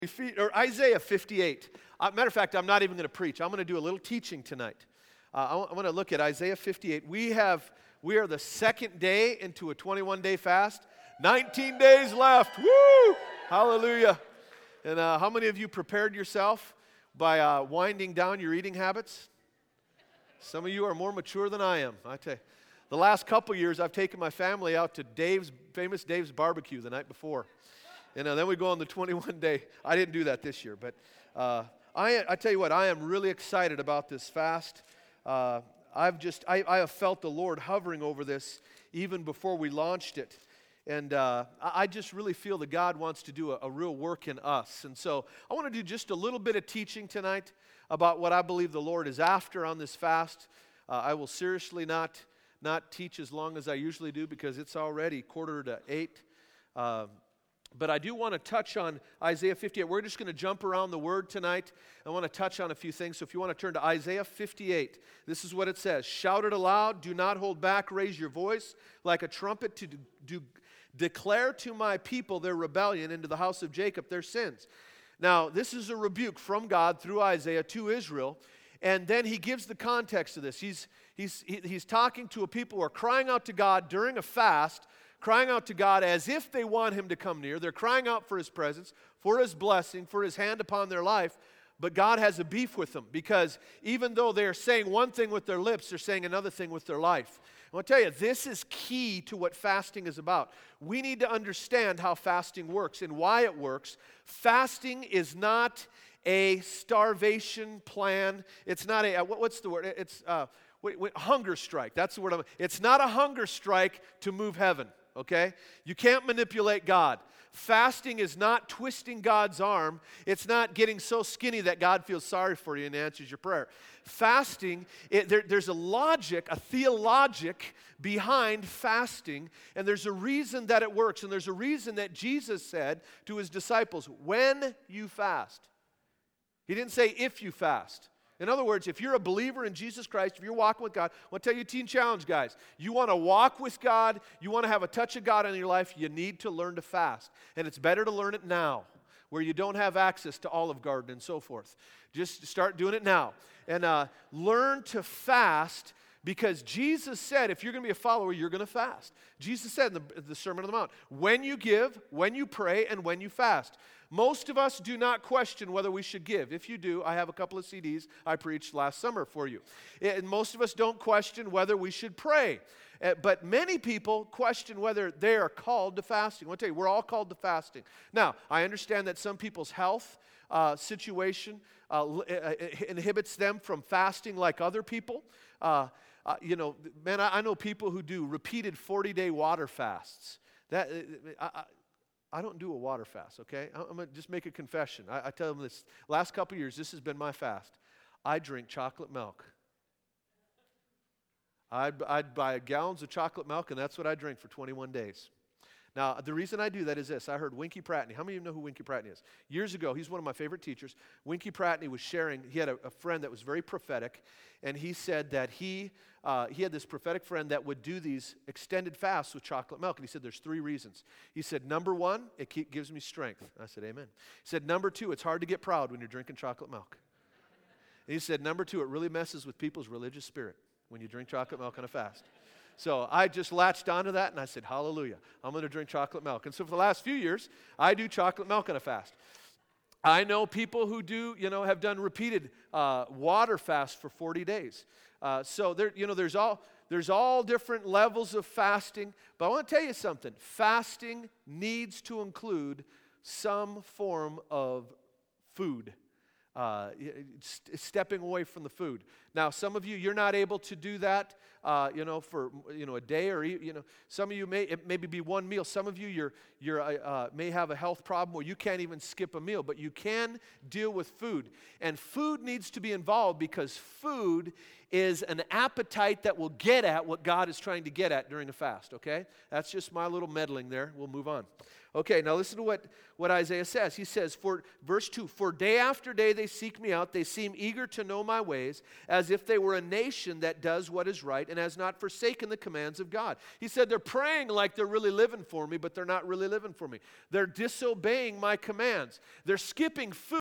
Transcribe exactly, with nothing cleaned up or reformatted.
Or Isaiah fifty-eight. Uh, matter of fact, I'm not even going to preach. I'm going to do a little teaching tonight. Uh, I want to look at Isaiah fifty-eight. We have, we are the second day into a twenty-one day fast. nineteen days left. Woo! Hallelujah. And uh, how many of you prepared yourself by uh, winding down your eating habits? Some of you are more mature than I am. I tell you, the last couple years, I've taken my family out to Dave's, famous Dave's barbecue the night before. And uh, then we go on the twenty-one day. I didn't do that this year, but uh, I, I tell you what, I am really excited about this fast. Uh, I've just, I, I have felt the Lord hovering over this even before we launched it. And uh, I just really feel that God wants to do a, a real work in us. And so I want to do just a little bit of teaching tonight about what I believe the Lord is after on this fast. Uh, I will seriously not, not teach as long as I usually do because it's already quarter to eight. Uh, But I do want to touch on Isaiah fifty-eight. We're just going to jump around the word tonight. I want to touch on a few things. So if you want to turn to Isaiah fifty-eight, this is what it says. Shout it aloud, do not hold back, raise your voice like a trumpet to do, do, declare to my people their rebellion, and to the house of Jacob their sins. Now, this is a rebuke from God through Isaiah to Israel. And then he gives the context of this. He's, he's, he, he's talking to a people who are crying out to God during a fast, crying out to God as if they want him to come near. They're crying out for his presence, for his blessing, for his hand upon their life. But God has a beef with them because even though they're saying one thing with their lips, they're saying another thing with their life. I want to tell you, this is key to what fasting is about. We need to understand how fasting works and why it works. Fasting is not a starvation plan. It's not a, what's the word? It's uh, wait, wait, hunger strike. That's the word. I'm, it's not a hunger strike to move heaven. Okay? You can't manipulate God. Fasting is not twisting God's arm. It's not getting so skinny that God feels sorry for you and answers your prayer. Fasting, it, there, there's a logic, a theologic behind fasting, and there's a reason that it works, and there's a reason that Jesus said to his disciples, when you fast. He didn't say if you fast. In other words, if you're a believer in Jesus Christ, if you're walking with God, I want to tell you a teen challenge, guys. You want to walk with God, you want to have a touch of God in your life, you need to learn to fast. And it's better to learn it now, where you don't have access to Olive Garden and so forth. Just start doing it now. And uh, learn to fast, because Jesus said if you're going to be a follower, you're going to fast. Jesus said in the, the Sermon on the Mount, when you give, when you pray, and when you fast. Most of us do not question whether we should give. If you do, I have a couple of C Ds I preached last summer for you. And most of us don't question whether we should pray. But many people question whether they are called to fasting. I want to tell you, we're all called to fasting. Now, I understand that some people's health uh, situation uh, inhibits them from fasting like other people. Uh, uh, you know, man, I, I know people who do repeated forty-day water fasts. That I, I, I don't do a water fast, okay? I'm going to just make a confession. I, I tell them this. Last couple years, this has been my fast. I drink chocolate milk. I'd, I'd buy gallons of chocolate milk, and that's what I drink for twenty-one days. Now, the reason I do that is this. I heard Winky Pratney. How many of you know who Winky Pratney is? Years ago, he's one of my favorite teachers. Winky Pratney was sharing, he had a, a friend that was very prophetic, and he said that he uh, he had this prophetic friend that would do these extended fasts with chocolate milk. And he said there's three reasons. He said, number one, it keep, gives me strength. I said, amen. He said, number two, it's hard to get proud when you're drinking chocolate milk. And he said, number two, it really messes with people's religious spirit when you drink chocolate milk on a fast. So I just latched onto that, and I said, hallelujah, I'm going to drink chocolate milk. And so for the last few years, I do chocolate milk on a fast. I know people who do, you know, have done repeated uh, water fasts for forty days. Uh, so there, you know, there's all there's all different levels of fasting. But I want to tell you something. Fasting needs to include some form of food. Uh, st- stepping away from the food. Now, some of you, you're not able to do that, uh, you know, for, you know, a day or, you know, some of you may, it maybe be one meal. Some of you, you're, you're, uh, may have a health problem where you can't even skip a meal, but you can deal with food. And food needs to be involved because food is an appetite that will get at what God is trying to get at during the fast, okay? That's just my little meddling there. We'll move on. Okay, now listen to what, what Isaiah says. He says, for verse two, for day after day they seek me out. They seem eager to know my ways, as if they were a nation that does what is right and has not forsaken the commands of God. He said they're praying like they're really living for me, but they're not really living for me. They're disobeying my commands. They're skipping food